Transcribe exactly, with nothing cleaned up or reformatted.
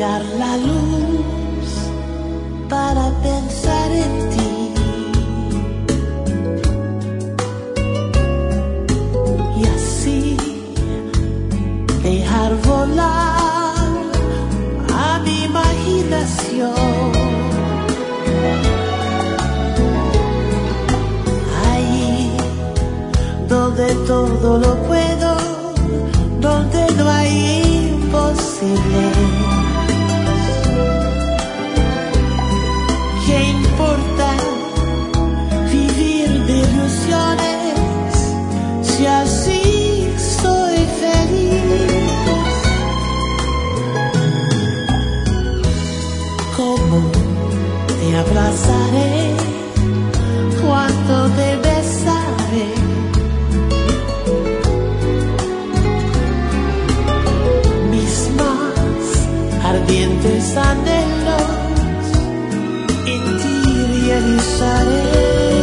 apagar la luz para pensar en ti. Y así dejar volar a mi imaginación. Ahí donde todo lo puedo, donde no hay imposible. ¿Qué importa vivir de ilusiones si así soy feliz? ¿Cómo te abrazaré cuando te besaré? Mis más ardientes anhelos en ti realizaré.